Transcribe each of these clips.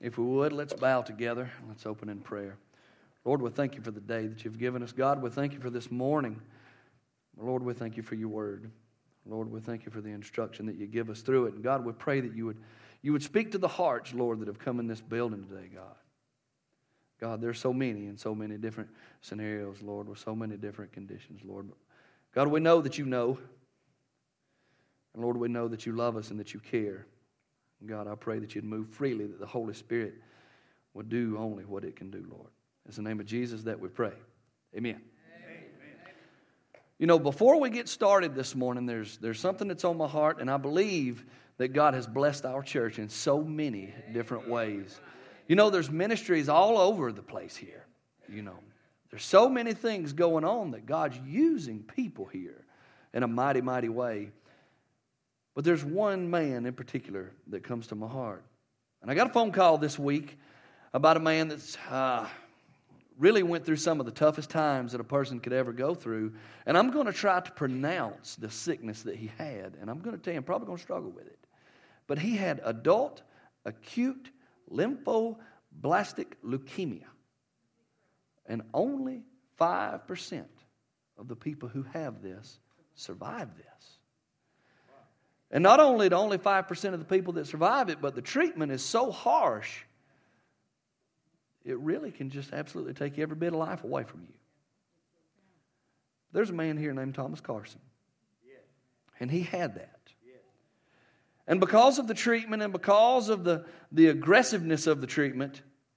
If we would, let's bow together. Let's open in prayer. Lord, we thank you for the day that you've given us. God, we thank you for this morning. Lord, we thank you for your word. Lord, we thank you for the instruction that you give us through it. And God, we pray that you would speak to the hearts, Lord, that have come in this building today, God. God, there's so many in so many different scenarios, Lord, with so many different conditions, Lord. God, we know that you know. And Lord, we know that you love us and that you care. God, I pray that you'd move freely, that the Holy Spirit would do only what it can do, Lord. It's in the name of Jesus that we pray. Amen. You know, before we get started this morning, there's something that's on my heart, and I believe that God has blessed our church in so many different ways. You know, there's ministries all over the place here. You know, there's so many things going on that God's using people here in a mighty, mighty way. But there's one man in particular that comes to my heart. And I got a phone call this week about a man that's really went through some of the toughest times that a person could ever go through. And I'm going to try to pronounce the sickness that he had. And I'm going to tell you, I'm probably going to struggle with it. But he had adult acute lymphoblastic leukemia. And only 5% of the people who have this survive this. And not only do only 5% of the people that survive it, but the treatment is so harsh, it really can just absolutely take every bit of life away from you. There's a man here named Thomas Carson. And he had that. And because of the treatment and because of the aggressiveness of the treatment,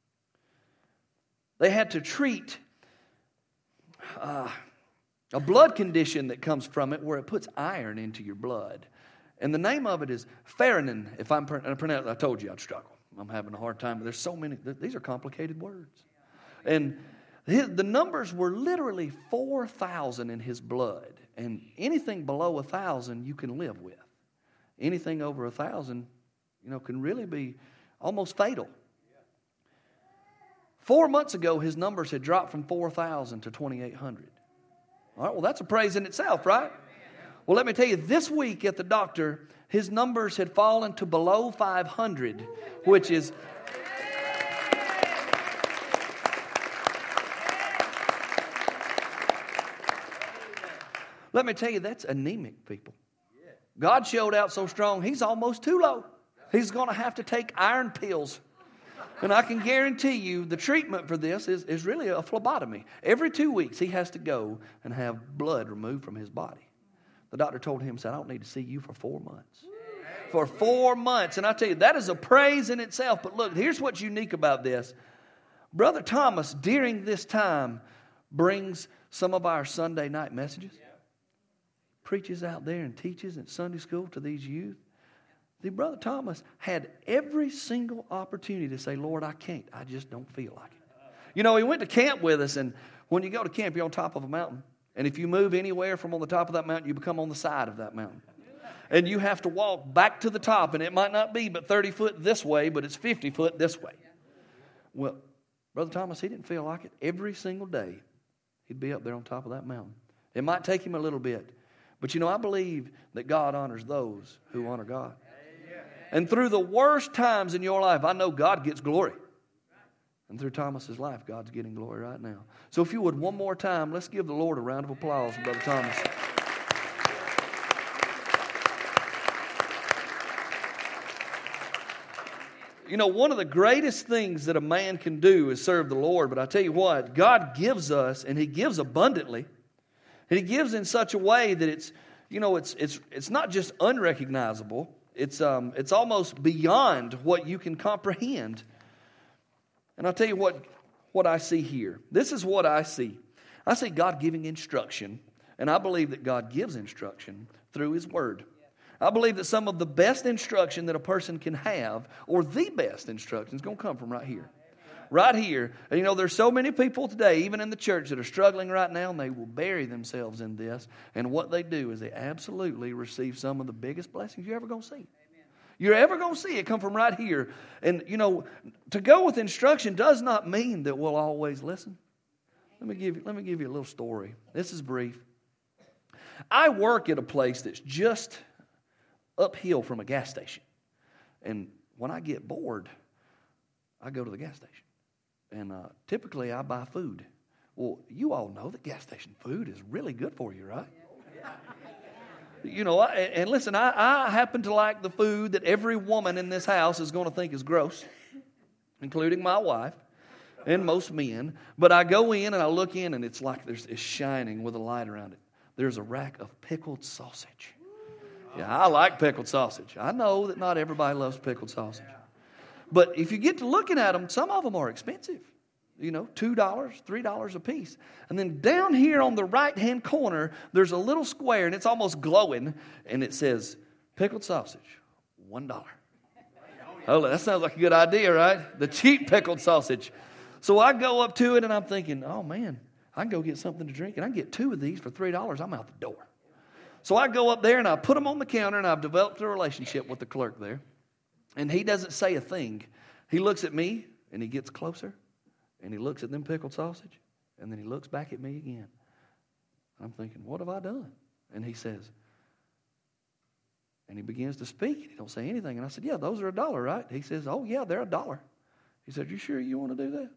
they had to treat a blood condition that comes from it where it puts iron into your blood. And the name of it is ferritin. If I'm pronouncing, I told you I'd struggle. I'm having a hard time. But there's so many. These are complicated words. And the numbers were literally 4,000 in his blood. And anything below 1,000 you can live with. Anything over 1,000, can really be almost fatal. 4 months ago, his numbers had dropped from 4,000 to 2,800. All right, well, that's a praise in itself, right? Well, let me tell you, this week at the doctor, his numbers had fallen to below 500, which is... Let me tell you, that's anemic, people. God showed out so strong, he's almost too low. He's going to have to take iron pills. And I can guarantee you the treatment for this is really a phlebotomy. Every 2 weeks, he has to go and have blood removed from his body. The doctor told him, said, I don't need to see you for 4 months. For 4 months. And I tell you, that is a praise in itself. But look, here's what's unique about this. Brother Thomas, during this time, brings some of our Sunday night messages. Preaches out there and teaches at Sunday school to these youth. See, Brother Thomas had every single opportunity to say, Lord, I can't. I just don't feel like it. He went to camp with us. And when you go to camp, you're on top of a mountain. And if you move anywhere from on the top of that mountain, you become on the side of that mountain. And you have to walk back to the top. And it might not be but 30 foot this way, but it's 50 foot this way. Well, Brother Thomas, he didn't feel like it. Every single day, he'd be up there on top of that mountain. It might take him a little bit. But I believe that God honors those who honor God. And through the worst times in your life, I know God gets glory. And through Thomas's life, God's getting glory right now. So if you would, one more time, let's give the Lord a round of applause for Brother Thomas. One of the greatest things that a man can do is serve the Lord. But I tell you what, God gives us, and He gives abundantly. And He gives in such a way that it's not just unrecognizable. It's almost beyond what you can comprehend. And I'll tell you what I see here. This is what I see. I see God giving instruction, and I believe that God gives instruction through His Word. I believe that some of the best instruction that a person can have, or the best instruction, is going to come from right here. Right here. And there's so many people today, even in the church, that are struggling right now, and they will bury themselves in this. And what they do is they absolutely receive some of the biggest blessings you're ever going to see. You're ever going to see it come from right here. And, to go with instruction does not mean that we'll always listen. Let me give you a little story. This is brief. I work at a place that's just uphill from a gas station. And when I get bored, I go to the gas station. And typically I buy food. Well, you all know that gas station food is really good for you, right? You know, and listen, I happen to like the food that every woman in this house is going to think is gross, including my wife and most men. But I go in and I look in, and it's like it's shining with a light around it. There's a rack of pickled sausage. Yeah, I like pickled sausage. I know that not everybody loves pickled sausage. But if you get to looking at them, some of them are expensive. You know, $2, $3 a piece. And then down here on the right-hand corner, there's a little square, and it's almost glowing, and it says, pickled sausage, $1. Oh, that sounds like a good idea, right? The cheap pickled sausage. So I go up to it, and I'm thinking, oh, man, I can go get something to drink, and I can get 2 of these for $3. I'm out the door. So I go up there, and I put them on the counter, and I've developed a relationship with the clerk there. And he doesn't say a thing. He looks at me, and he gets closer. And he looks at them pickled sausage, and then he looks back at me again. I'm thinking, what have I done? And he says, and he begins to speak, and he don't say anything. And I said, yeah, those are $1, right? He says, oh, yeah, they're $1. He said, you sure you want to do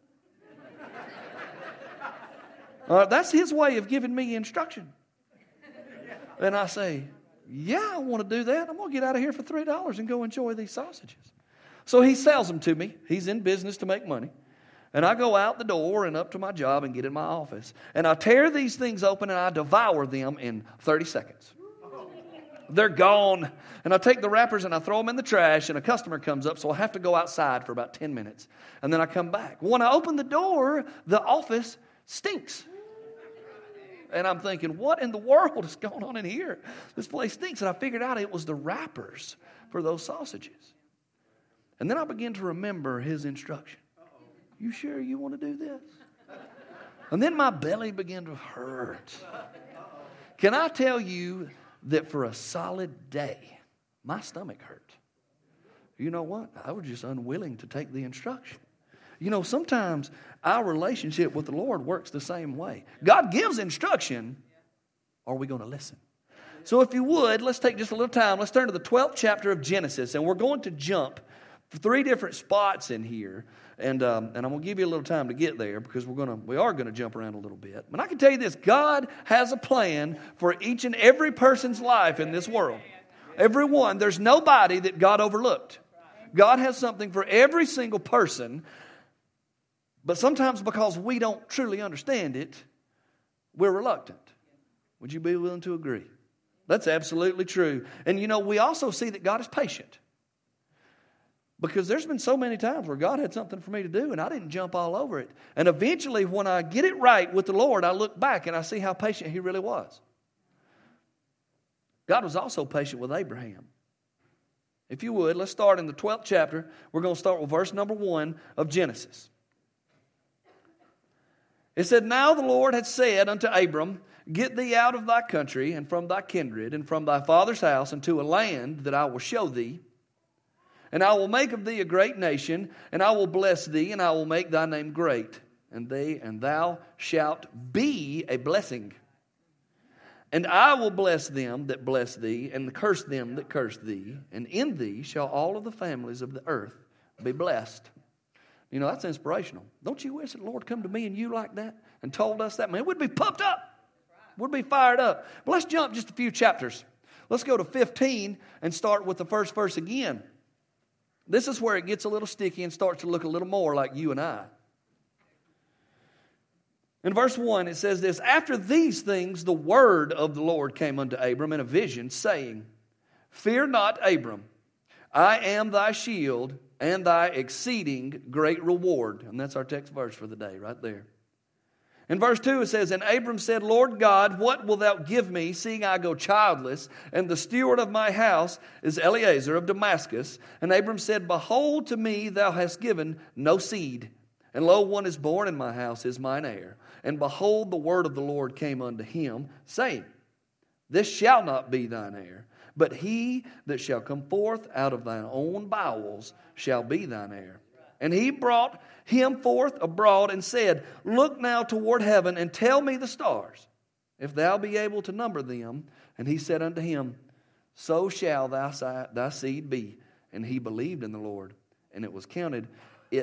that? That's his way of giving me instruction. And I say, yeah, I want to do that. I'm going to get out of here for $3 and go enjoy these sausages. So he sells them to me. He's in business to make money. And I go out the door and up to my job and get in my office. And I tear these things open and I devour them in 30 seconds. They're gone. And I take the wrappers and I throw them in the trash, and a customer comes up, so I have to go outside for about 10 minutes. And then I come back. When I open the door, the office stinks. And I'm thinking, what in the world is going on in here? This place stinks. And I figured out it was the wrappers for those sausages. And then I began to remember his instruction. You sure you want to do this? And then my belly began to hurt. Can I tell you that for a solid day, my stomach hurt? You know what? I was just unwilling to take the instruction. You know, sometimes our relationship with the Lord works the same way. God gives instruction. Are we going to listen? So if you would, let's take just a little time. Let's turn to the 12th chapter of Genesis, and we're going to jump 3 different spots in here. And I'm going to give you a little time to get there, because we are going to jump around a little bit. But I can tell you this, God has a plan for each and every person's life in this world. Everyone. There's nobody that God overlooked. God has something for every single person. But sometimes because we don't truly understand it, we're reluctant. Would you be willing to agree? That's absolutely true. And you know, we also see that God is patient. Because there's been so many times where God had something for me to do and I didn't jump all over it. And eventually when I get it right with the Lord, I look back and I see how patient He really was. God was also patient with Abraham. If you would, let's start in the 12th chapter. We're going to start with verse number 1 of Genesis. It said, Now the Lord had said unto Abram, Get thee out of thy country and from thy kindred and from thy father's house into a land that I will show thee. And I will make of thee a great nation, and I will bless thee, and I will make thy name great, and thou shalt be a blessing. And I will bless them that bless thee, and curse them that curse thee, and in thee shall all of the families of the earth be blessed. You know, that's inspirational. Don't you wish that the Lord come to me and you like that and told us that? Man, we'd be pumped up. We'd be fired up. But let's jump just a few chapters. Let's go to 15 and start with the first verse again. This is where it gets a little sticky and starts to look a little more like you and I. In verse 1, it says this, After these things the word of the Lord came unto Abram in a vision, saying, Fear not, Abram, I am thy shield and thy exceeding great reward. And that's our text verse for the day right there. In verse 2 it says, And Abram said, Lord God, what wilt thou give me, seeing I go childless, and the steward of my house is Eliezer of Damascus? And Abram said, Behold, to me thou hast given no seed, and lo, one is born in my house is mine heir. And behold, the word of the Lord came unto him, saying, This shall not be thine heir, but he that shall come forth out of thine own bowels shall be thine heir. And he brought him forth abroad and said, Look now toward heaven and tell me the stars, if thou be able to number them. And he said unto him, So shall thy seed be. And he believed in the Lord, and it was counted it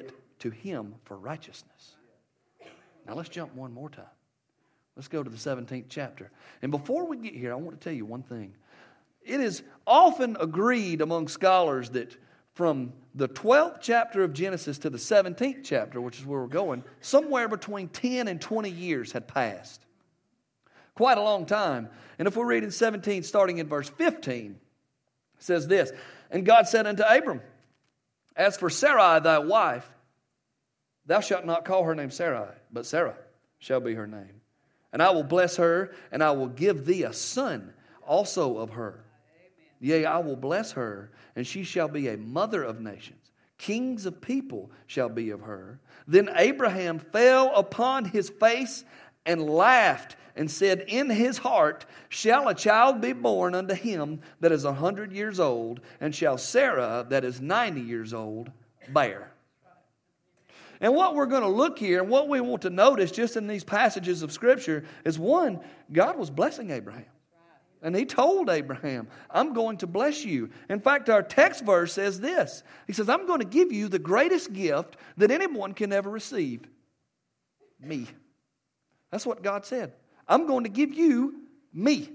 to him for righteousness. Now let's jump one more time. Let's go to the 17th chapter. And before we get here, I want to tell you one thing. It is often agreed among scholars that from the 12th chapter of Genesis to the 17th chapter, which is where we're going, somewhere between 10 and 20 years had passed. Quite a long time. And if we read in 17, starting in verse 15, it says this, "And God said unto Abram, As for Sarai thy wife, thou shalt not call her name Sarai, but Sarah shall be her name. And I will bless her, and I will give thee a son also of her. Yea, I will bless her, and she shall be a mother of nations. Kings of people shall be of her. Then Abraham fell upon his face and laughed, and said in his heart, Shall a child be born unto him that is 100 years old, and shall Sarah that is 90 years old bear?" And what we're going to look here, and what we want to notice just in these passages of Scripture, is one, God was blessing Abraham. And he told Abraham, I'm going to bless you. In fact, our text verse says this. He says, I'm going to give you the greatest gift that anyone can ever receive. Me. That's what God said. I'm going to give you me.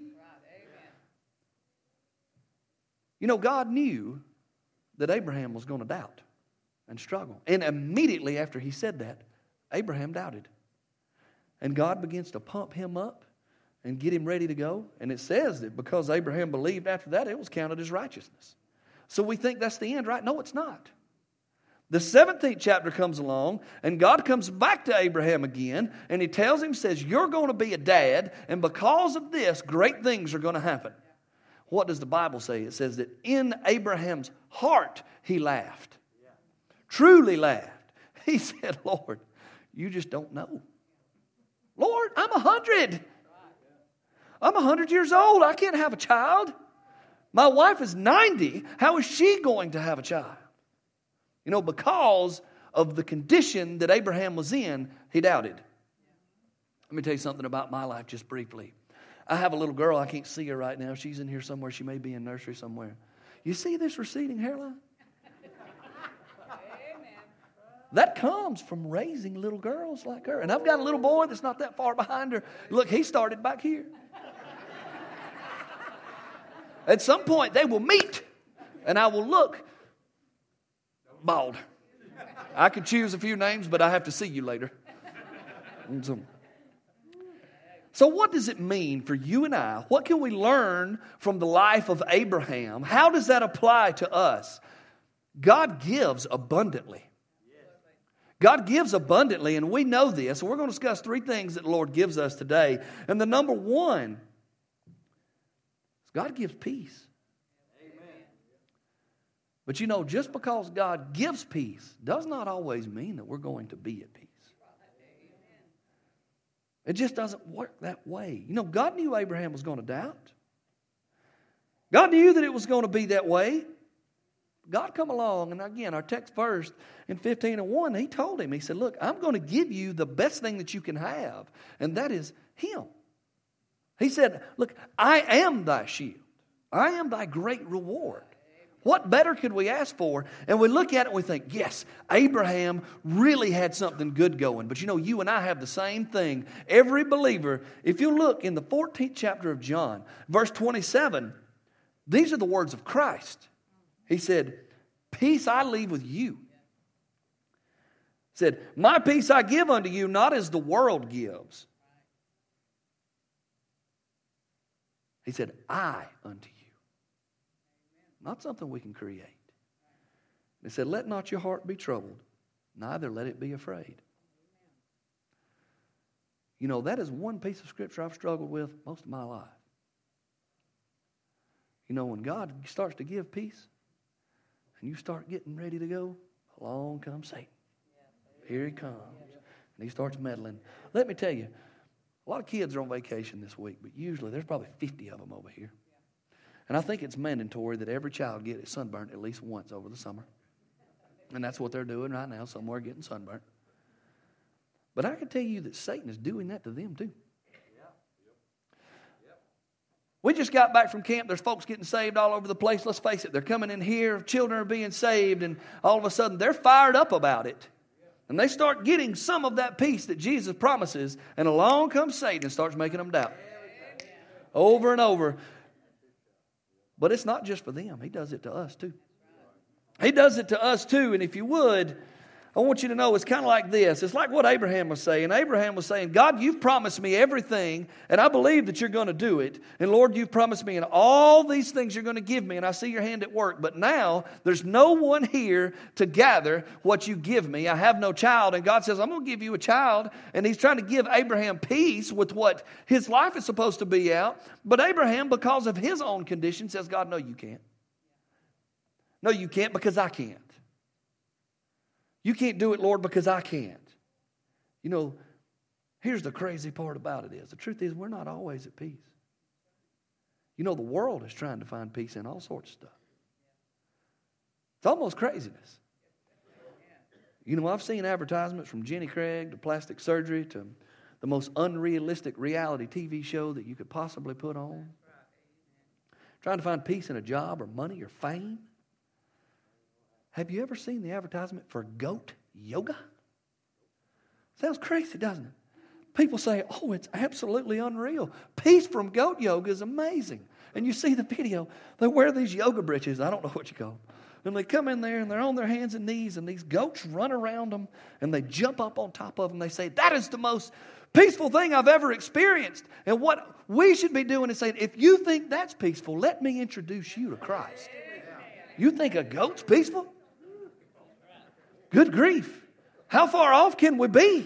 You know, God knew that Abraham was going to doubt and struggle. And immediately after he said that, Abraham doubted. And God begins to pump him up and get him ready to go. And it says that because Abraham believed after that, it was counted as righteousness. So we think that's the end, right? No, it's not. The 17th chapter comes along, and God comes back to Abraham again, and he tells him, says, you're going to be a dad, and because of this, great things are going to happen. What does the Bible say? It says that in Abraham's heart, he laughed. Truly laughed. He said, Lord, you just don't know. Lord, I'm 100. I'm 100 years old. I can't have a child. My wife is 90. How is she going to have a child? You know, because of the condition that Abraham was in, he doubted. Let me tell you something about my life just briefly. I have a little girl. I can't see her right now. She's in here somewhere. She may be in nursery somewhere. You see this receding hairline? That comes from raising little girls like her. And I've got a little boy that's not that far behind her. Look, he started back here. At some point, they will meet, and I will look bald. I could choose a few names, but I have to see you later. So what does it mean for you and I? What can we learn from the life of Abraham? How does that apply to us? God gives abundantly. God gives abundantly, and we know this. We're going to discuss three things that the Lord gives us today. And the number one is God gives peace. Amen. But you know, just because God gives peace does not always mean that we're going to be at peace. It just doesn't work that way. You know, God knew Abraham was going to doubt. God knew that it was going to be that way. God come along, and again, our text verse in 15:1, he told him, he said, look, I'm going to give you the best thing that you can have, and that is him. He said, look, I am thy shield. I am thy great reward. What better could we ask for? And we look at it and we think, yes, Abraham really had something good going. But you know, you and I have the same thing. Every believer, if you look in the 14th chapter of John, verse 27, these are the words of Christ. He said, peace I leave with you. He said, my peace I give unto you, not as the world gives. He said, I unto you. Not something we can create. He said, let not your heart be troubled, neither let it be afraid. You know, that is one piece of scripture I've struggled with most of my life. You know, when God starts to give peace, and you start getting ready to go, along comes Satan. Here he comes. And he starts meddling. Let me tell you, a lot of kids are on vacation this week, but usually there's probably 50 of them over here. And I think it's mandatory that every child get sunburned at least once over the summer. And that's what they're doing right now, somewhere getting sunburned. But I can tell you that Satan is doing that to them too. We just got back from camp. There's folks getting saved all over the place. Let's face it, they're coming in here. Children are being saved, and all of a sudden they're fired up about it. And they start getting some of that peace that Jesus promises, and along comes Satan and starts making them doubt. Over and over. But it's not just for them. He does it to us too. He does it to us too. And if you would, I want you to know it's kind of like this. It's like what Abraham was saying. Abraham was saying, God, you've promised me everything, and I believe that you're going to do it. And Lord, you've promised me in all these things you're going to give me, and I see your hand at work. But now there's no one here to gather what you give me. I have no child. And God says, I'm going to give you a child. And he's trying to give Abraham peace with what his life is supposed to be out. But Abraham, because of his own condition, says, God, no, you can't. No, you can't because I can't. You can't do it, Lord, because I can't. You know, here's the crazy part about it is, the truth is we're not always at peace. You know, the world is trying to find peace in all sorts of stuff. It's almost craziness. You know, I've seen advertisements from Jenny Craig to plastic surgery to the most unrealistic reality TV show that you could possibly put on. Trying to find peace in a job or money or fame. Have you ever seen the advertisement for goat yoga? Sounds crazy, doesn't it? People say, oh, it's absolutely unreal. Peace from goat yoga is amazing. And you see the video. They wear these yoga britches. I don't know what you call them. And they come in there and they're on their hands and knees and these goats run around them and they jump up on top of them. They say, that is the most peaceful thing I've ever experienced. And what we should be doing is saying, if you think that's peaceful, let me introduce you to Christ. You think a goat's peaceful? Good grief. How far off can we be?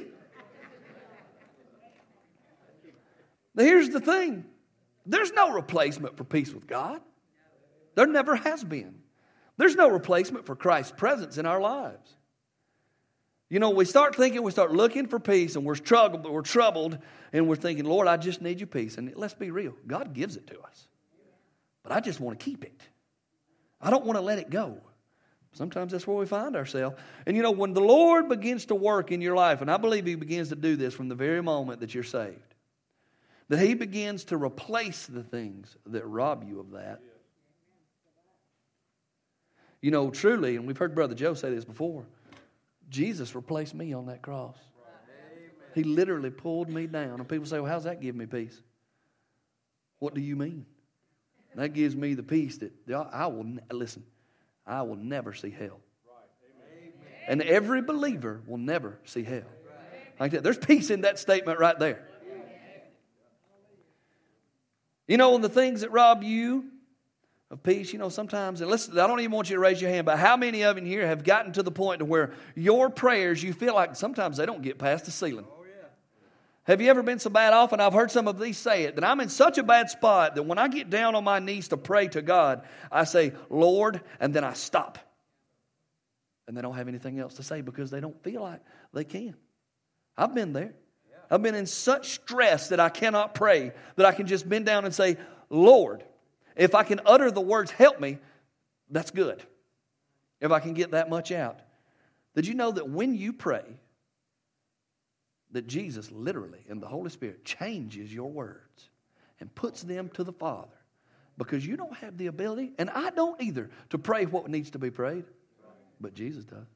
Now, here's the thing. There's no replacement for peace with God. There never has been. There's no replacement for Christ's presence in our lives. You know, we start looking for peace, and we're troubled, and we're thinking, Lord, I just need your peace. And let's be real. God gives it to us. But I just want to keep it. I don't want to let it go. Sometimes that's where we find ourselves. And you know, when the Lord begins to work in your life, and I believe He begins to do this from the very moment that you're saved, that He begins to replace the things that rob you of that. You know, truly, and we've heard Brother Joe say this before, Jesus replaced me on that cross. He literally pulled me down. And people say, well, how's that give me peace? What do you mean? That gives me the peace that I will never see hell. And every believer will never see hell. Like that. There's peace in that statement right there. You know, the things that rob you of peace, you know, sometimes, and listen, I don't even want you to raise your hand, but how many of you here have gotten to the point to where your prayers, you feel like sometimes they don't get past the ceiling? Have you ever been so bad off, and I've heard some of these say it, that I'm in such a bad spot that when I get down on my knees to pray to God, I say, Lord, and then I stop. And they don't have anything else to say because they don't feel like they can. I've been there. I've been in such stress that I cannot pray, that I can just bend down and say, Lord, if I can utter the words, help me, that's good. If I can get that much out. Did you know that when you pray, that Jesus literally and the Holy Spirit changes your words and puts them to the Father? Because you don't have the ability, and I don't either, to pray what needs to be prayed. But Jesus does.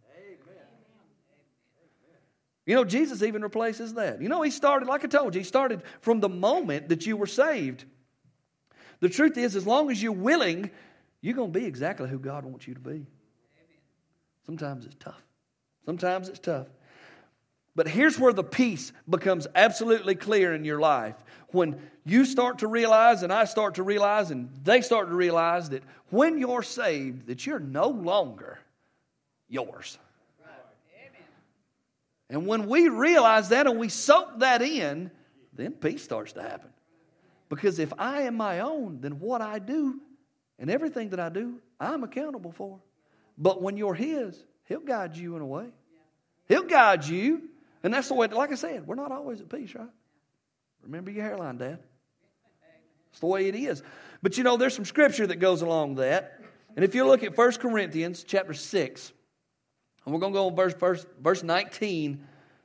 You know, Jesus even replaces that. You know, He started, like I told you, He started from the moment that you were saved. The truth is, as long as you're willing, you're going to be exactly who God wants you to be. Sometimes it's tough. Sometimes it's tough. But here's where the peace becomes absolutely clear in your life. When you start to realize, and I start to realize, and they start to realize that when you're saved, that you're no longer yours. And when we realize that and we soak that in, then peace starts to happen. Because if I am my own, then what I do and everything that I do, I'm accountable for. But when you're His, He'll guide you in a way. He'll guide you. And that's the way, like I said, we're not always at peace, right? Remember your hairline, Dad. It's the way it is. But you know, there's some scripture that goes along that. And if you look at 1 Corinthians chapter 6, and we're going to go on verse 19.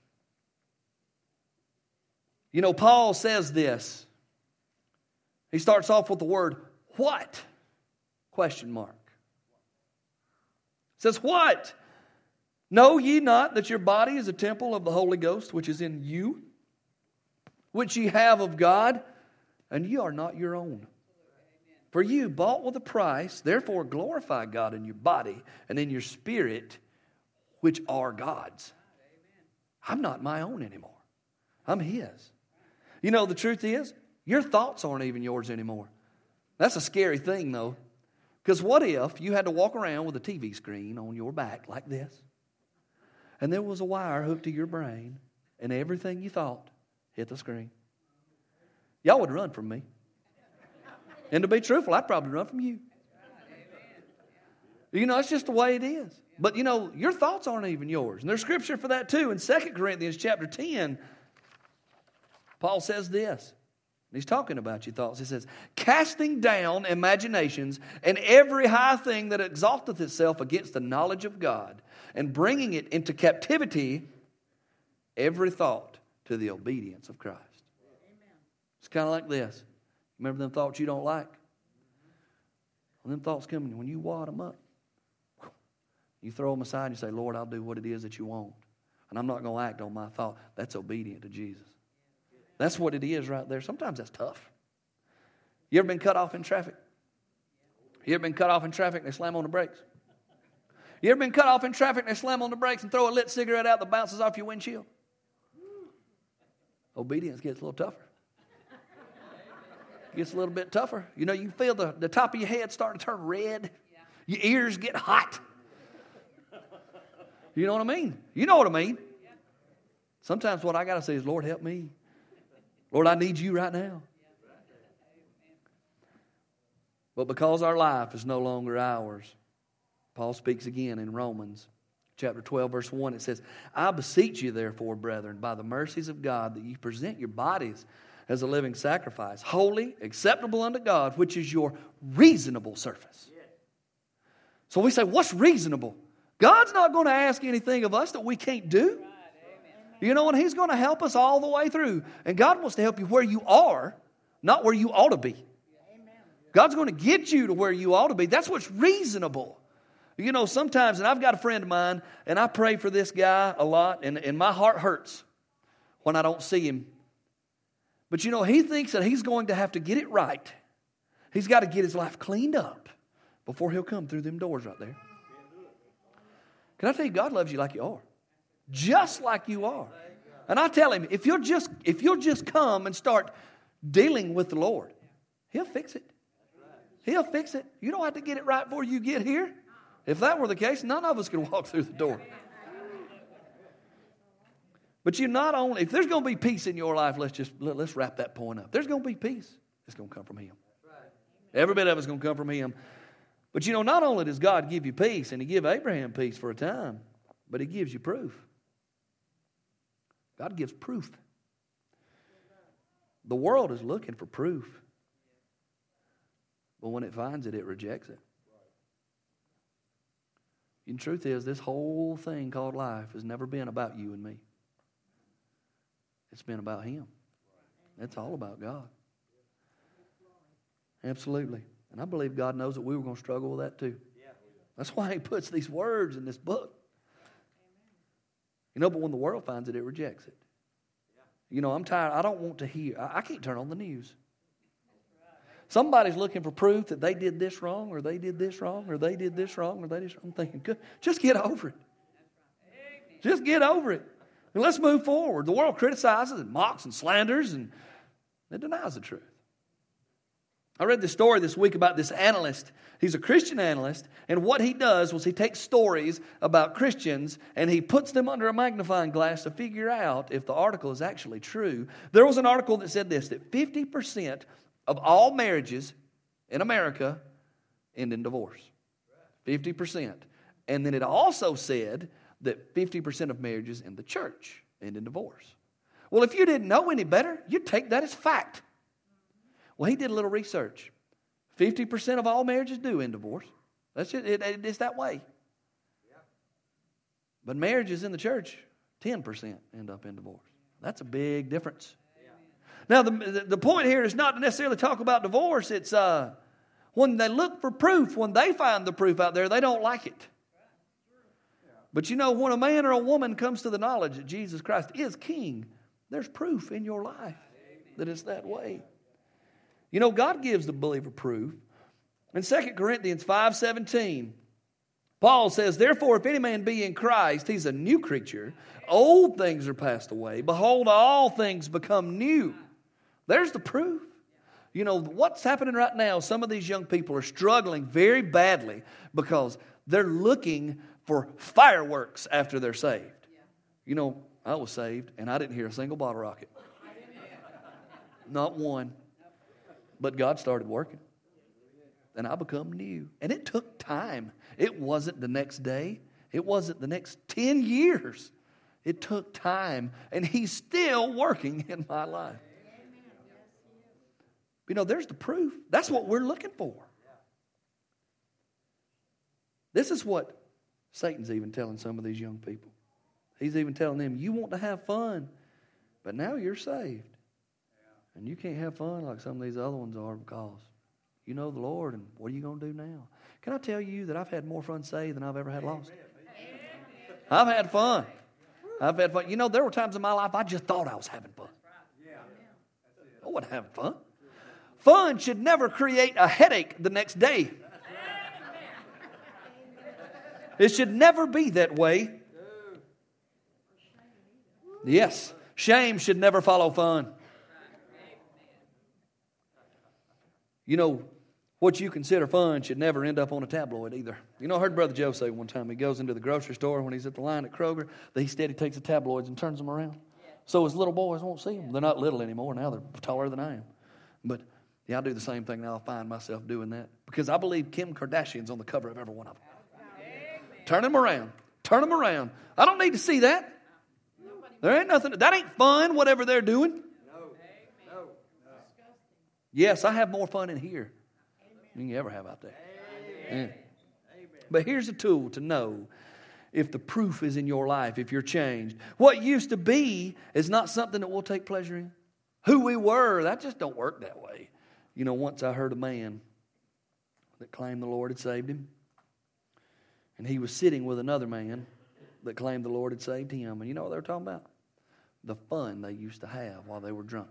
You know, Paul says this. He starts off with the word, what? Question mark. Says, what? Know ye not that your body is a temple of the Holy Ghost, which is in you, which ye have of God, and ye are not your own? For you bought with a price, therefore glorify God in your body and in your spirit, which are God's. I'm not my own anymore. I'm His. You know, the truth is, your thoughts aren't even yours anymore. That's a scary thing, though. Because what if you had to walk around with a TV screen on your back like this, and there was a wire hooked to your brain, and everything you thought hit the screen? Y'all would run from me. And to be truthful, I'd probably run from you. You know, it's just the way it is. But, you know, your thoughts aren't even yours. And there's scripture for that too. In 2 Corinthians chapter 10, Paul says this. He's talking about your thoughts. He says, casting down imaginations and every high thing that exalteth itself against the knowledge of God, and bringing it into captivity, every thought to the obedience of Christ. Amen. It's kind of like this. Remember them thoughts you don't like? When them thoughts come, when you wad them up, you throw them aside and you say, Lord, I'll do what it is that you want. And I'm not going to act on my thought. That's obedient to Jesus. That's what it is right there. Sometimes that's tough. You ever been cut off in traffic? You ever been cut off in traffic and they slam on the brakes? You ever been cut off in traffic and they slam on the brakes and throw a lit cigarette out that bounces off your windshield? Obedience gets a little tougher. Gets a little bit tougher. You know, you can feel the top of your head starting to turn red. Your ears get hot. You know what I mean? You know what I mean. Sometimes what I got to say is, Lord, help me. Lord, I need you right now. But because our life is no longer ours, Paul speaks again in Romans chapter 12, verse 1. It says, I beseech you, therefore, brethren, by the mercies of God, that you present your bodies as a living sacrifice, holy, acceptable unto God, which is your reasonable service. So we say, what's reasonable? God's not going to ask anything of us that we can't do. You know what? He's going to help us all the way through. And God wants to help you where you are, not where you ought to be. God's going to get you to where you ought to be. That's what's reasonable. You know, sometimes, and I've got a friend of mine, and I pray for this guy a lot, and my heart hurts when I don't see him. But you know, he thinks that he's going to have to get it right. He's got to get his life cleaned up before he'll come through them doors right there. Can I tell you, God loves you like you are. Just like you are. And I tell him, if you'll just come and start dealing with the Lord, He'll fix it. He'll fix it. You don't have to get it right before you get here. If that were the case, none of us could walk through the door. But you not only, if there's going to be peace in your life, let's wrap that point up. There's going to be peace. It's going to come from Him. Every bit of it's going to come from Him. But you know, not only does God give you peace, and He gave Abraham peace for a time, but He gives you proof. God gives proof. The world is looking for proof. But when it finds it, it rejects it. And the truth is, this whole thing called life has never been about you and me. It's been about Him. It's all about God. Absolutely. And I believe God knows that we were going to struggle with that too. That's why He puts these words in this book. You know, but when the world finds it, it rejects it. You know, I'm tired. I don't want to hear. I can't turn on the news. Somebody's looking for proof that they did this wrong, or they did this wrong, or they did this wrong, or they did this wrong. I'm thinking, good, just get over it. Just get over it. And let's move forward. The world criticizes and mocks and slanders, and it denies the truth. I read this story this week about this analyst. He's a Christian analyst, and what he does was he takes stories about Christians and he puts them under a magnifying glass to figure out if the article is actually true. There was an article that said this, that 50% of all marriages in America end in divorce. 50%. And then it also said that 50% of marriages in the church end in divorce. Well, if you didn't know any better, you'd take that as fact. Well, he did a little research. 50% of all marriages do end divorce. That's just, it's that way. But marriages in the church, 10% end up in divorce. That's a big difference. Now, the point here is not to necessarily talk about divorce. It's when they look for proof, when they find the proof out there, they don't like it. But you know, when a man or a woman comes to the knowledge that Jesus Christ is King, there's proof in your life that it's that way. You know, God gives the believer proof. In 2 Corinthians 5:17, Paul says, therefore, if any man be in Christ, he's a new creature. Old things are passed away. Behold, all things become new. There's the proof. You know, what's happening right now, some of these young people are struggling very badly because they're looking for fireworks after they're saved. You know, I was saved and I didn't hear a single bottle rocket. Not one. But God started working. And I become new. And it took time. It wasn't the next day. It wasn't the next 10 years. It took time. And He's still working in my life. You know, there's the proof. That's what we're looking for. This is what Satan's even telling some of these young people. He's even telling them, you want to have fun, but now you're saved. And you can't have fun like some of these other ones are because you know the Lord, and what are you going to do now? Can I tell you that I've had more fun saved than I've ever had lost? I've had fun. I've had fun. You know, there were times in my life I just thought I was having fun. I wasn't having fun. Fun should never create a headache the next day. It should never be that way. Yes, shame should never follow fun. You know, what you consider fun should never end up on a tabloid either. You know, I heard Brother Joe say one time he goes into the grocery store when he's at the line at Kroger, that he steady takes the tabloids and turns them around. So his little boys won't see them. They're not little anymore. Now they're taller than I am. But yeah, I do the same thing now. I find myself doing that. Because I believe Kim Kardashian's on the cover of every one of them. Turn them around. Turn them around. I don't need to see that. There ain't nothing. That ain't fun, whatever they're doing. Yes, I have more fun in here than you ever have out there. Yeah. But here's a tool to know if the proof is in your life, if you're changed. What used to be is not something that we'll take pleasure in. Who we were, that just don't work that way. You know, once I heard a man that claimed the Lord had saved him. And he was sitting with another man that claimed the Lord had saved him. And you know what they were talking about? The fun they used to have while they were drunk.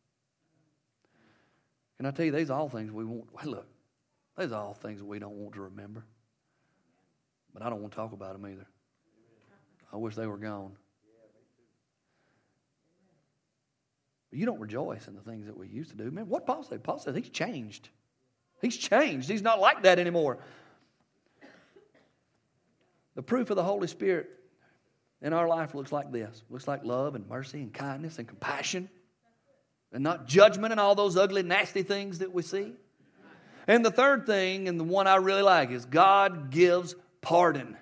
And I tell you, these are all things we want. Hey, look, these are all things that we don't want to remember. But I don't want to talk about them either. I wish they were gone. But you don't rejoice in the things that we used to do. Man, what Paul said? Paul said he's changed. He's changed. He's not like that anymore. The proof of the Holy Spirit in our life looks like this. Looks like love and mercy and kindness and compassion. And not judgment and all those ugly, nasty things that we see. And the third thing, and the one I really like, is God gives pardon.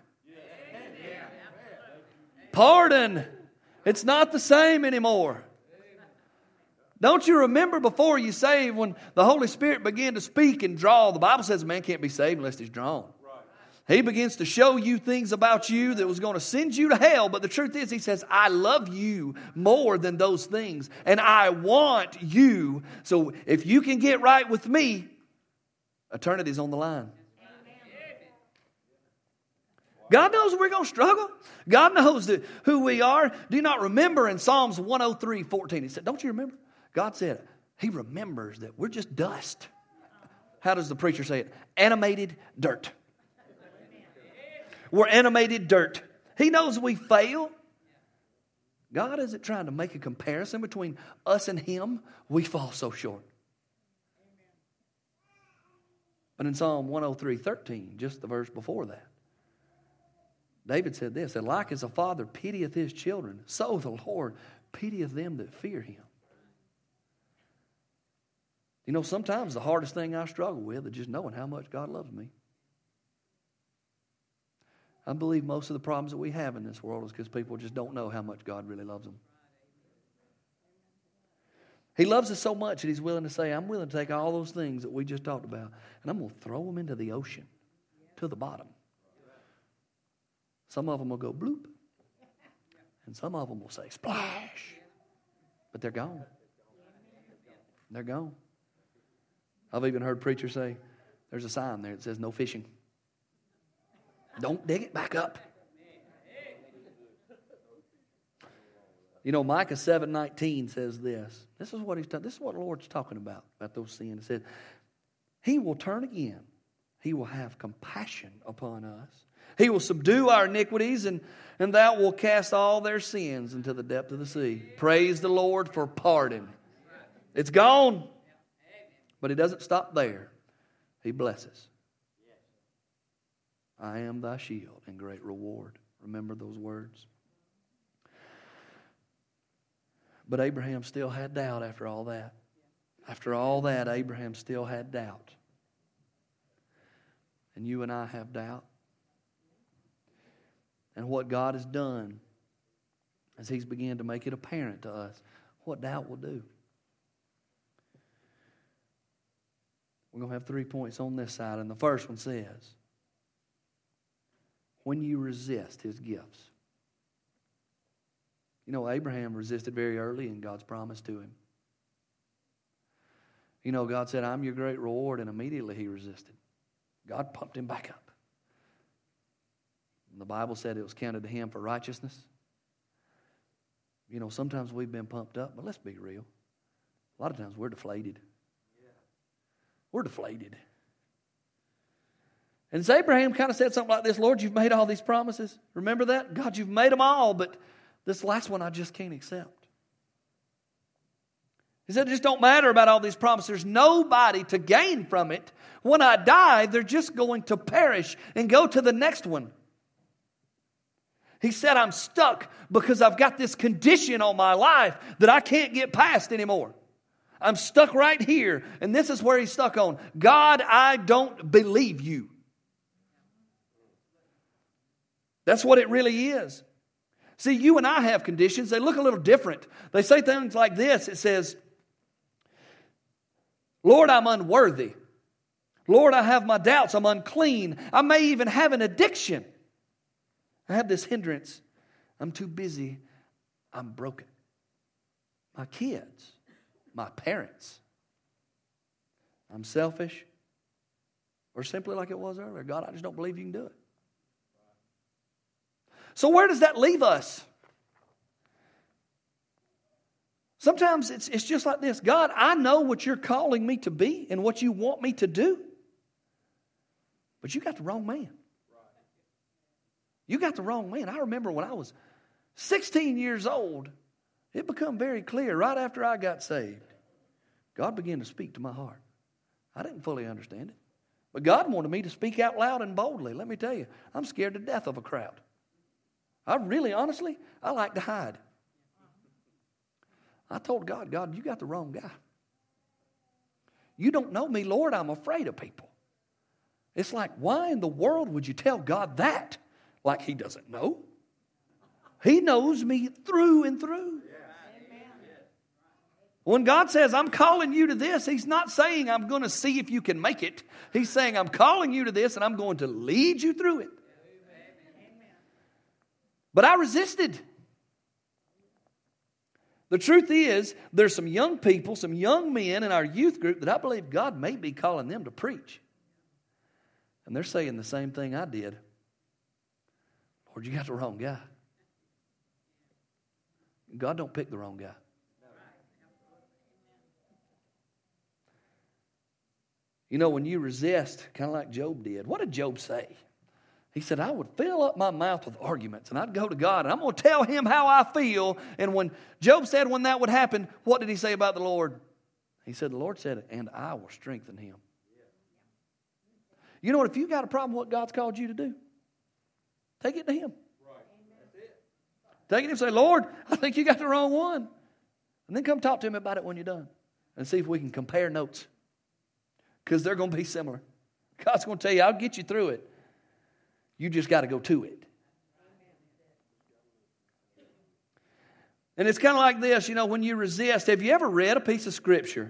Pardon. It's not the same anymore. Don't you remember before you saved when the Holy Spirit began to speak and draw? The Bible says a man can't be saved unless he's drawn. He begins to show you things about you that was going to send you to hell. But the truth is, He says, I love you more than those things. And I want you. So if you can get right with me, eternity's on the line. God knows we're going to struggle. God knows who we are. Do you not remember in Psalms 103:14? He said, don't you remember? God said, He remembers that we're just dust. How does the preacher say it? Animated dirt. We're animated dirt. He knows we fail. God isn't trying to make a comparison between us and Him. We fall so short. But in Psalm 103:13, just the verse before that, David said this, that like as a father pitieth his children, so the Lord pitieth them that fear Him. You know, sometimes the hardest thing I struggle with is just knowing how much God loves me. I believe most of the problems that we have in this world is because people just don't know how much God really loves them. He loves us so much that He's willing to say, I'm willing to take all those things that we just talked about and I'm going to throw them into the ocean to the bottom. Some of them will go bloop and some of them will say splash. But they're gone. They're gone. I've even heard preachers say, there's a sign there that says no fishing. Don't dig it back up. You know, Micah 7:19 says this. This is what this is what the Lord's talking about those sins. It said, He will turn again. He will have compassion upon us. He will subdue our iniquities, and thou will cast all their sins into the depth of the sea. Praise the Lord for pardon. It's gone. But He doesn't stop there. He blesses. I am thy shield and great reward. Remember those words? But Abraham still had doubt after all that. After all that, Abraham still had doubt. And you and I have doubt. And what God has done as He's began to make it apparent to us what doubt will do. We're going to have 3 points on this side. And the first one says, when you resist His gifts. You know, Abraham resisted very early in God's promise to him. You know, God said, I'm your great reward, and immediately he resisted. God pumped him back up. And the Bible said it was counted to him for righteousness. You know, sometimes we've been pumped up, but let's be real. A lot of times we're deflated. We're deflated. And so Abraham kind of said something like this, Lord, you've made all these promises. Remember that? God, you've made them all, but this last one I just can't accept. He said, it just don't matter about all these promises. There's nobody to gain from it. When I die, they're just going to perish and go to the next one. He said, I'm stuck because I've got this condition on my life that I can't get past anymore. I'm stuck right here. And this is where he's stuck on. God, I don't believe you. That's what it really is. See, you and I have conditions. They look a little different. They say things like this. It says, Lord, I'm unworthy. Lord, I have my doubts. I'm unclean. I may even have an addiction. I have this hindrance. I'm too busy. I'm broken. My kids, my parents. I'm selfish. Or simply like it was earlier, God, I just don't believe you can do it. So where does that leave us? Sometimes it's just like this. God, I know what you're calling me to be and what you want me to do. But you got the wrong man. You got the wrong man. I remember when I was 16 years old, it became very clear right after I got saved. God began to speak to my heart. I didn't fully understand it. But God wanted me to speak out loud and boldly. Let me tell you, I'm scared to death of a crowd. I really, honestly, I like to hide. I told God, God, you got the wrong guy. You don't know me, Lord, I'm afraid of people. It's like, why in the world would you tell God that? Like he doesn't know. He knows me through and through. When God says, I'm calling you to this, he's not saying I'm going to see if you can make it. He's saying, I'm calling you to this and I'm going to lead you through it. But I resisted. The truth is, there's some young people, some young men in our youth group that I believe God may be calling them to preach. And they're saying the same thing I did. Lord, you got the wrong guy. God don't pick the wrong guy. You know, when you resist, kind of like Job did, what did Job say? He said, I would fill up my mouth with arguments, and I'd go to God, and I'm going to tell him how I feel. And when Job said when that would happen, what did he say about the Lord? He said, the Lord said, and I will strengthen him. You know what? If you got a problem with what God's called you to do, take it to him. Take it to him and say, Lord, I think you got the wrong one. And then come talk to him about it when you're done. And see if we can compare notes. Because they're going to be similar. God's going to tell you, I'll get you through it. You just got to go to it. And it's kind of like this, you know, when you resist. Have you ever read a piece of Scripture?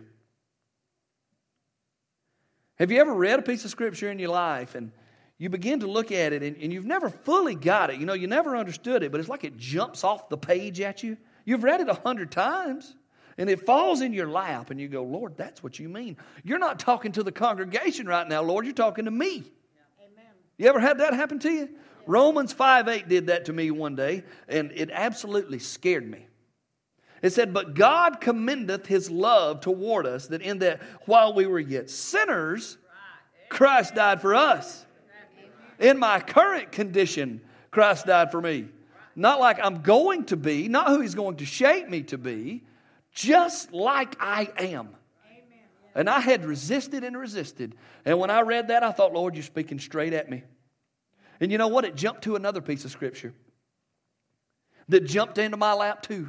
Have you ever read a piece of Scripture in your life and you begin to look at it and you've never fully got it? You know, you never understood it, but it's like it jumps off the page at you. You've read it 100 times. And it falls in your lap and you go, Lord, that's what you mean. You're not talking to the congregation right now, Lord. You're talking to me. Yeah. Amen. You ever had that happen to you? Yeah. Romans 5:8 did that to me one day, and it absolutely scared me. It said, but God commendeth his love toward us, that in that while we were yet sinners, Christ died for us. In my current condition, Christ died for me. Not like I'm going to be, not who he's going to shape me to be, just like I am. And I had resisted and resisted. And when I read that, I thought, Lord, you're speaking straight at me. And you know what? It jumped to another piece of Scripture that jumped into my lap too.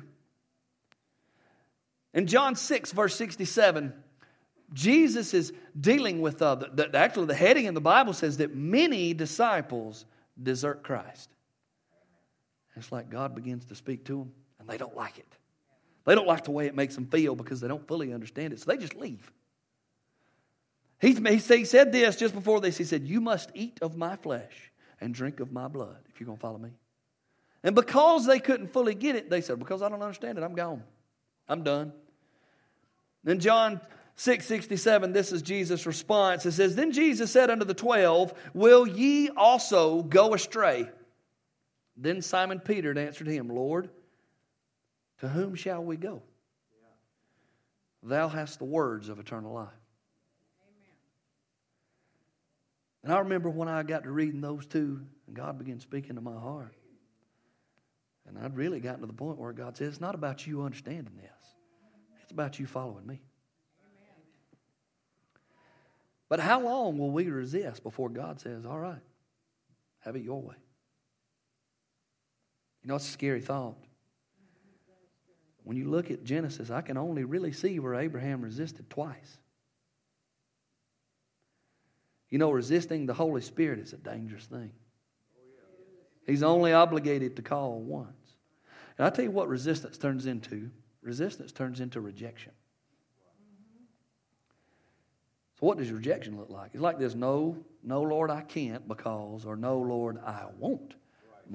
In John 6, verse 67, Jesus is dealing with, actually the heading in the Bible says that many disciples desert Christ. It's like God begins to speak to them, and they don't like it. They don't like the way it makes them feel because they don't fully understand it, so they just leave. He said this just before this. He said, you must eat of my flesh and drink of my blood if you're going to follow me. And because they couldn't fully get it, they said, because I don't understand it, I'm gone. I'm done. In John 6:67, this is Jesus' response. It says, then Jesus said unto the 12, will ye also go astray? Then Simon Peter answered him, Lord, to whom shall we go? Thou hast the words of eternal life. And I remember when I got to reading those two, and God began speaking to my heart. And I'd really gotten to the point where God says, it's not about you understanding this. It's about you following me. But how long will we resist before God says, all right, have it your way? You know, it's a scary thought. When you look at Genesis, I can only really see where Abraham resisted twice. You know, resisting the Holy Spirit is a dangerous thing. He's only obligated to call once. And I tell you what resistance turns into. Resistance turns into rejection. So what does rejection look like? It's like this, no, Lord, I can't because, or no, Lord, I won't because, ...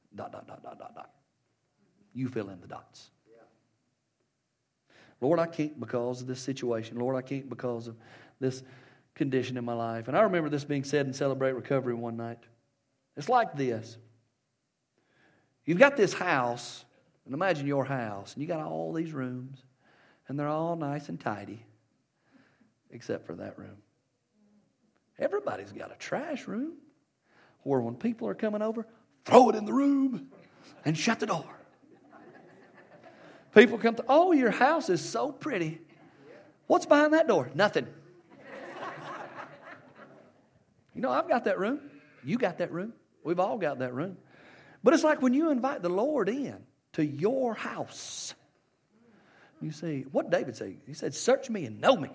You fill in the dots. Lord, I can't because of this situation. Lord, I can't because of this condition in my life. And I remember this being said in Celebrate Recovery one night. It's like this. You've got this house, and imagine your house, and you got all these rooms, and they're all nice and tidy, except for that room. Everybody's got a trash room where when people are coming over, throw it in the room and shut the door. People come to, oh, your house is so pretty. What's behind that door? Nothing. You know, I've got that room. You got that room. We've all got that room. But it's like when you invite the Lord in to your house. You say, what did David say? He said, search me and know me.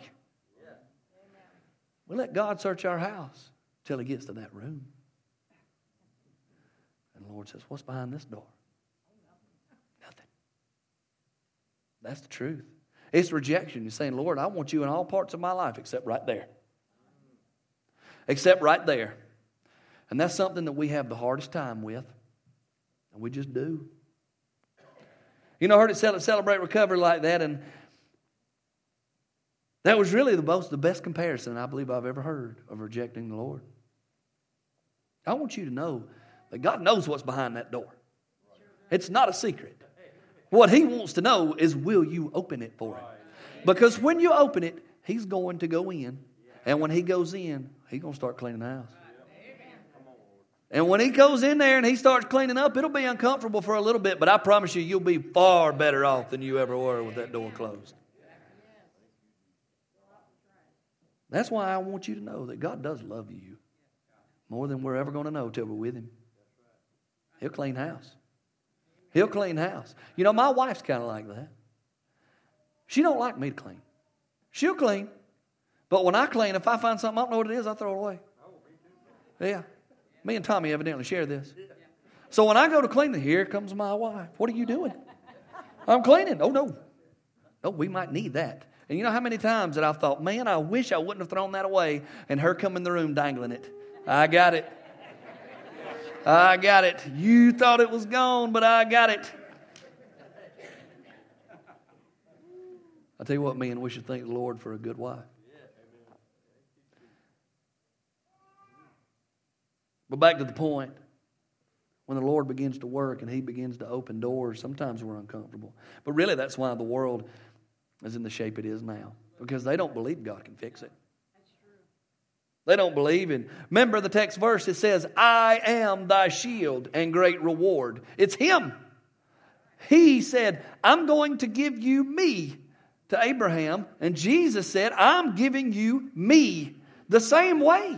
We let God search our house till he gets to that room. And the Lord says, what's behind this door? Nothing. That's the truth. It's rejection. You're saying, Lord, I want you in all parts of my life except right there. Except right there. And that's something that we have the hardest time with. And we just do. You know, I heard it Celebrate Recovery like that, and that was really the best comparison I believe I've ever heard of rejecting the Lord. I want you to know that God knows what's behind that door. It's not a secret. What he wants to know is, will you open it for him? Because when you open it, he's going to go in. And when he goes in, he's going to start cleaning the house. And when he goes in there and he starts cleaning up, it'll be uncomfortable for a little bit, but I promise you, you'll be far better off than you ever were with that door closed. That's why I want you to know that God does love you more than we're ever going to know till we're with him. He'll clean house. He'll clean house. You know, my wife's kind of like that. She don't like me to clean. She'll clean. But when I clean, if I find something, I don't know what it is, I throw it away. Yeah. Me and Tommy evidently share this. So when I go to clean, here comes my wife. What are you doing? I'm cleaning. Oh, no. Oh, we might need that. And you know how many times that I've thought, man, I wish I wouldn't have thrown that away, and her come in the room dangling it. I got it. I got it. You thought it was gone, but I got it. I tell you what, man, we should thank the Lord for a good wife. But back to the point. When the Lord begins to work and He begins to open doors, sometimes we're uncomfortable. But really, that's why the world is in the shape it is now. Because they don't believe God can fix it. They don't believe in. Remember the text verse, it says, I am thy shield and great reward. It's Him. He said, I'm going to give you me to Abraham. And Jesus said, I'm giving you me the same way.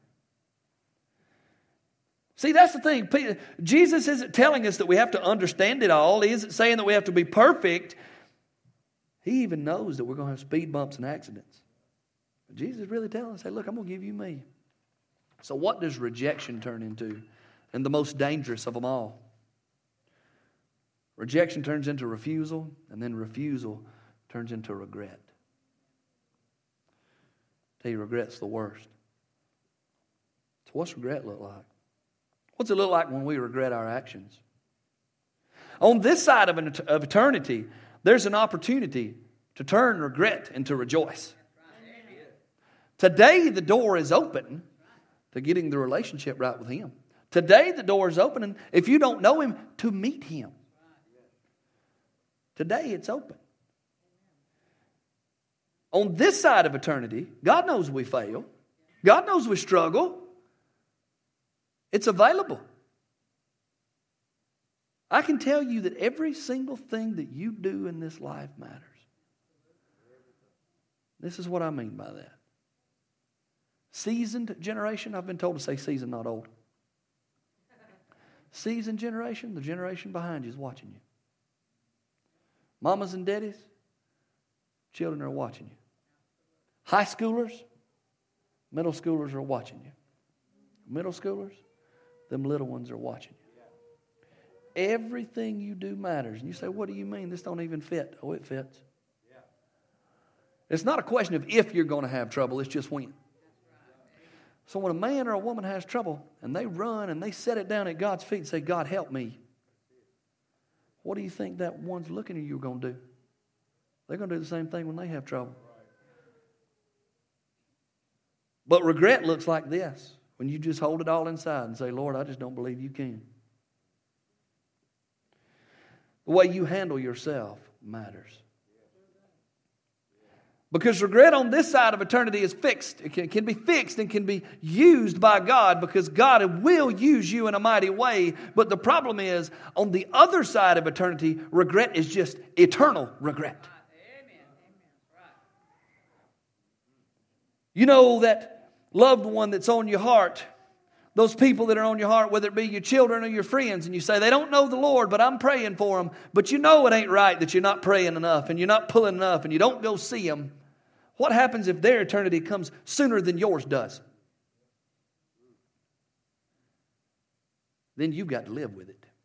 See, that's the thing. Jesus isn't telling us that we have to understand it all. He isn't saying that we have to be perfect. He even knows that we're going to have speed bumps and accidents. But Jesus really telling us, hey, look, I'm going to give you me. So what does rejection turn into? And the most dangerous of them all. Rejection turns into refusal, and then refusal turns into regret. I tell you, regret's the worst. So what's regret look like? What's it look like when we regret our actions? On this side of eternity, there's an opportunity to turn regret into rejoice. Today, the door is open to getting the relationship right with Him. Today, the door is open, and if you don't know Him, to meet Him. Today, it's open. On this side of eternity, God knows we fail. God knows we struggle. It's available. I can tell you that every single thing that you do in this life matters. This is what I mean by that. Seasoned generation, I've been told to say seasoned, not old. Seasoned generation, the generation behind you is watching you. Mamas and daddies, children are watching you. High schoolers, middle schoolers are watching you. Middle schoolers, them little ones are watching you. Everything you do matters. And you say, what do you mean? This don't even fit. Oh, it fits. It's not a question of if you're going to have trouble. It's just when. So when a man or a woman has trouble and they run and they set it down at God's feet and say, God, help me. What do you think that one's looking at you going to do? They're going to do the same thing when they have trouble. But regret looks like this. When you just hold it all inside and say, Lord, I just don't believe you can. The way you handle yourself matters. Because regret on this side of eternity is fixed. It can be fixed and can be used by God because God will use you in a mighty way. But the problem is, on the other side of eternity, regret is just eternal regret. You know that loved one that's on your heart, those people that are on your heart, whether it be your children or your friends, and you say, they don't know the Lord, but I'm praying for them. But you know it ain't right that you're not praying enough and you're not pulling enough and you don't go see them. What happens if their eternity comes sooner than yours does? Then you've got to live with it.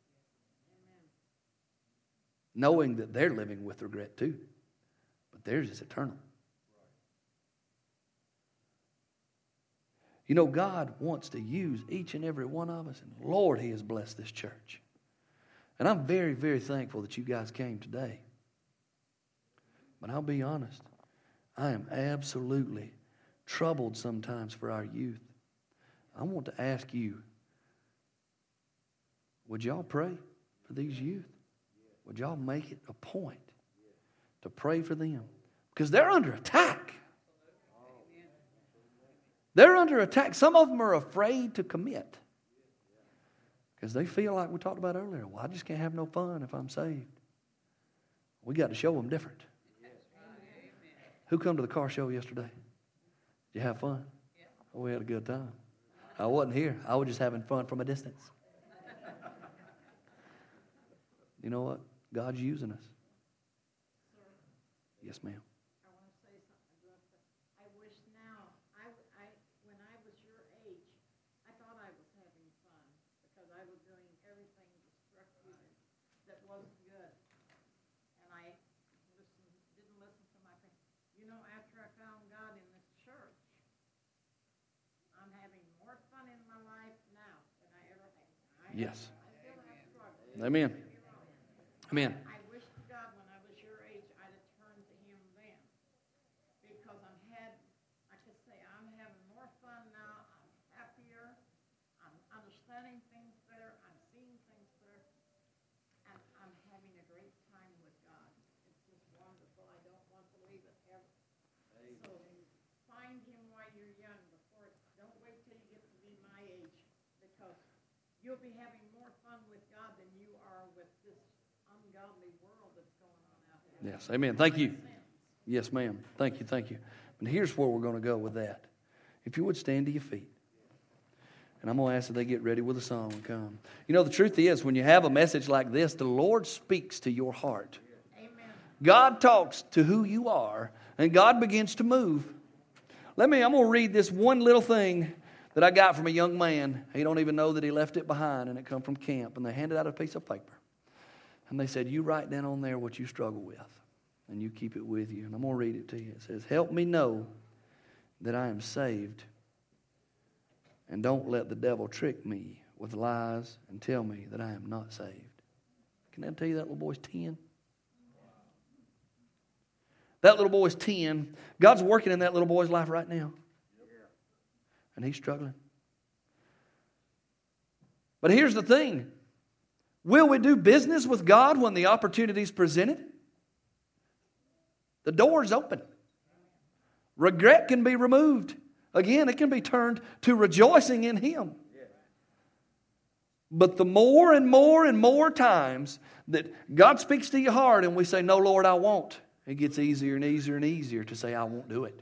Knowing that they're living with regret too. But theirs is eternal. You know, God wants to use each and every one of us. And Lord, He has blessed this church. And I'm very, very thankful that you guys came today. But I'll be honest. I am absolutely troubled sometimes for our youth. I want to ask you, would y'all pray for these youth? Would y'all make it a point to pray for them? Because they're under attack. They're under attack. Some of them are afraid to commit. Because they feel like we talked about earlier, well, I just can't have no fun if I'm saved. We got to show them different. Who come to the car show yesterday? Did you have fun? Oh, we had a good time. I wasn't here. I was just having fun from a distance. You know what? God's using us. Yes, ma'am. I want to say something. I wish now, when I was your age, I thought I was having fun because I was doing everything destructive that wasn't good. And I didn't listen to my parents. You know, after I found God in this church, I'm having more fun in my life now than I ever had. Yes. I still have struggles. Amen. Amen. I wish to God when I was your age, I'd have turned to Him then. Because I'm having more fun now. I'm happier. I'm understanding things better. I'm seeing So find Him while you're young. Don't wait till you get to be my age, because you'll be having more fun with God than you are with this ungodly world that's going on out there. Yes, amen. Thank you. Yes, ma'am. Thank you, thank you. And here's where we're going to go with that. If you would stand to your feet. And I'm going to ask that they get ready with a song and come. You know, the truth is, when you have a message like this, the Lord speaks to your heart. Amen. God talks to who you are, and God begins to move. I'm going to read this one little thing that I got from a young man. He don't even know that he left it behind, and it come from camp. And they handed out a piece of paper. And they said, you write down on there what you struggle with, and you keep it with you. And I'm going to read it to you. It says, help me know that I am saved, and don't let the devil trick me with lies and tell me that I am not saved. Can I tell you that little boy's 10? That little boy's 10. God's working in that little boy's life right now. And he's struggling. But here's the thing. Will we do business with God when the opportunity is presented? The door is open. Regret can be removed. Again, it can be turned to rejoicing in Him. But the more and more and more times that God speaks to your heart and we say, no, Lord, I won't, it gets easier and easier and easier to say, I won't do it.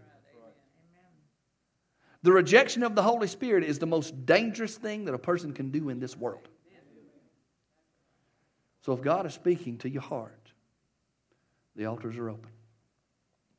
The rejection of the Holy Spirit is the most dangerous thing that a person can do in this world. So if God is speaking to your heart, the altars are open.